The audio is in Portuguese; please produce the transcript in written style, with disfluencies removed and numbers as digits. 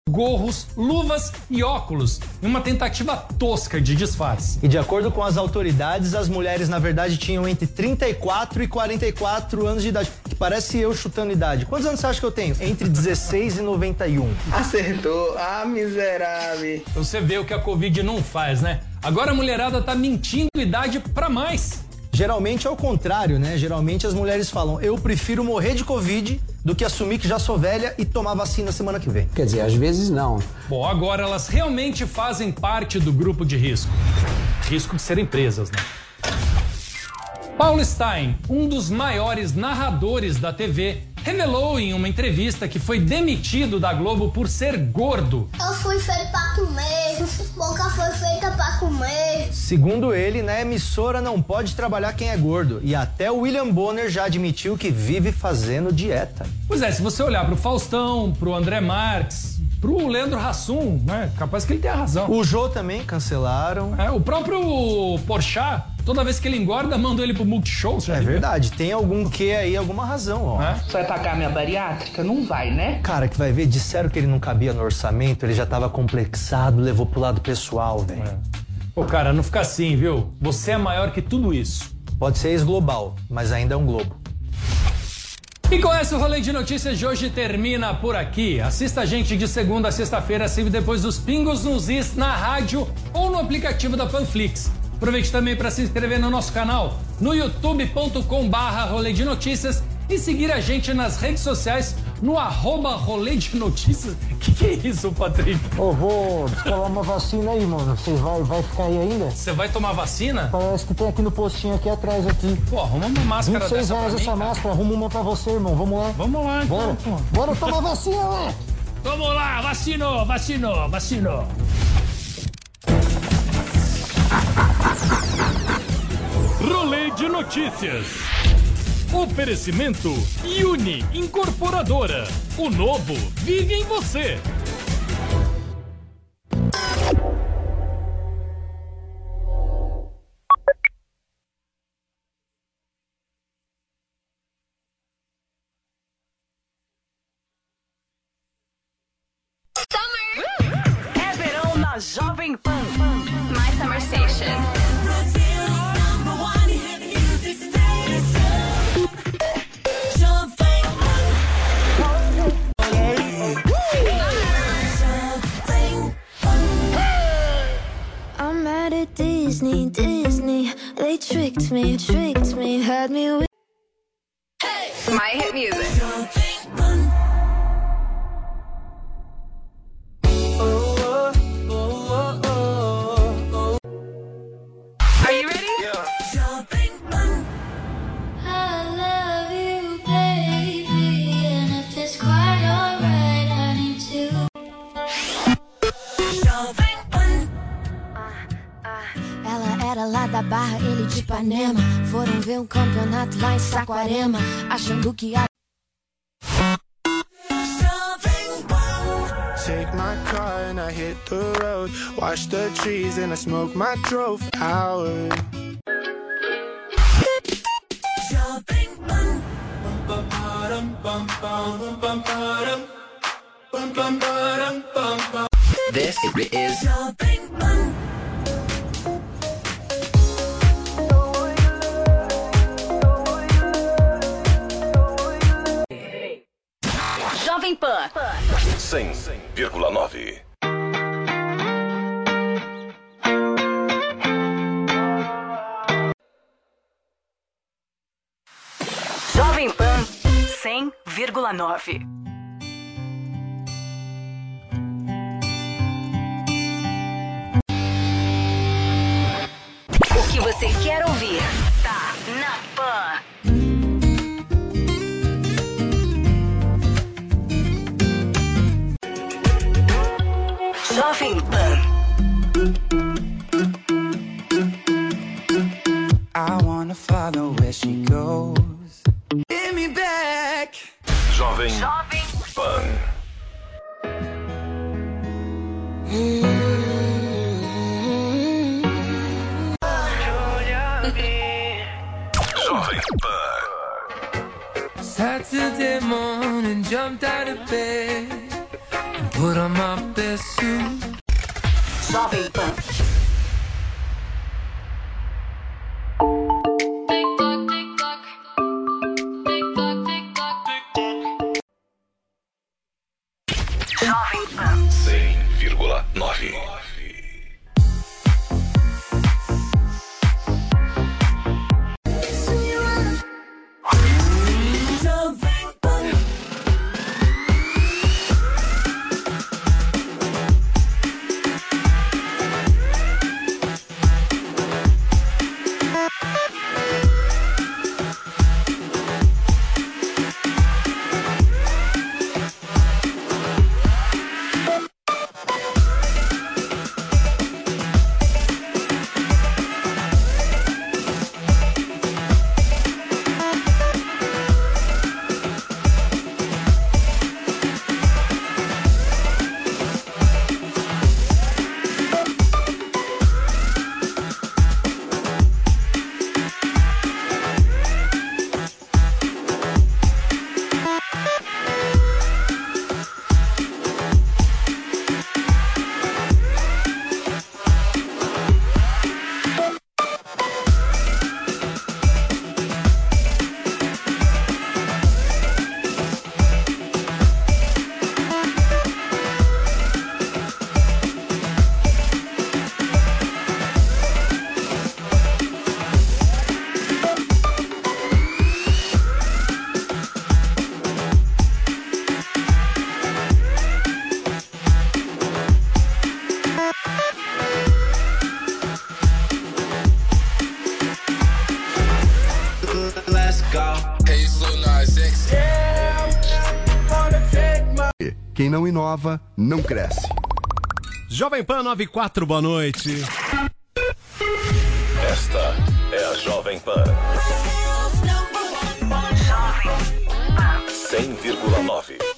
gorros, luvas e óculos, em uma tentativa tosca de disfarce. E de acordo com as autoridades, as mulheres na verdade tinham entre 34 e 44 anos de idade, que parece eu chutando idade. Quantos anos você acha que eu tenho? Entre 16 e 91. Acertou, miserável. Você vê o que a Covid não faz, né? Agora a mulherada tá mentindo idade pra mais. Geralmente é o contrário, né? Geralmente as mulheres falam, eu prefiro morrer de Covid do que assumir que já sou velha e tomar vacina semana que vem. Quer dizer, às vezes não. Bom, agora elas realmente fazem parte do grupo de risco. Risco de serem presas, né? Paulo Stein, um dos maiores narradores da TV, revelou em uma entrevista que foi demitido da Globo por ser gordo. Eu fui feito pra comer, boca foi feita pra comer. Segundo ele, na emissora não pode trabalhar quem é gordo. E até o William Bonner já admitiu que vive fazendo dieta. Pois é, se você olhar pro Faustão, pro André Marques, pro Leandro Hassum, né? Capaz que ele tenha razão. O Jô também cancelaram. O próprio Porchat, toda vez que ele engorda, mandou ele pro Multishow. É verdade, tem algum quê aí, alguma razão, ó. Você vai pagar minha bariátrica? Não vai, né? Cara, que vai ver, disseram que ele não cabia no orçamento, ele já tava complexado, levou pro lado pessoal, velho. Pô, cara, não fica assim, viu? Você é maior que tudo isso. Pode ser ex-global, mas ainda é um globo. E com essa, o Rolê de Notícias de hoje termina por aqui. Assista a gente de segunda a sexta-feira, sempre depois dos Pingos nos Is, na rádio ou no aplicativo da Panflix. Aproveite também para se inscrever no nosso canal no youtube.com/Rolê de Notícias e seguir a gente nas redes sociais no @Rolê de Notícias. Que é isso, Patrick? Vou descolar uma vacina aí, mano. Você vai ficar aí ainda? Você vai tomar vacina? Parece que tem aqui no postinho aqui atrás aqui. Pô, arruma uma máscara 26 dessa reais pra mim, essa cara. máscara, arruma uma pra você, irmão. Vamos lá. Vamos lá, então. Bora. Pô. Bora tomar vacina, né? Vamos lá, vacinou. Rolê de Notícias. Oferecimento Uni Incorporadora. O novo vive em você. É verão na Jovem Pan. My Summer Station. I'm mad at Disney, they tricked me, had me with My Hit Music. Are you ready? I love you, baby, and if it's quite alright, I need to. Ela era lá da Barra, ele de Ipanema. Foram ver um campeonato lá em Saquarema, achando que a Take my car and I hit the road. Watch the trees and I smoke my dro for hours. This is Jovem Pan. 100,9. Jovem Pan 100,9. O que você quer ouvir tá na Pan. Jovem Pan. I wanna follow where she goes. Give me back. Jovem Pan. Jovem Pan. Saturday morning, jumped out of bed. Put on my best suit. Jovem Pan. Jovem Pan 100,9. Quem não inova, não cresce. Jovem Pan 94, boa noite. Esta é a Jovem Pan 100,9.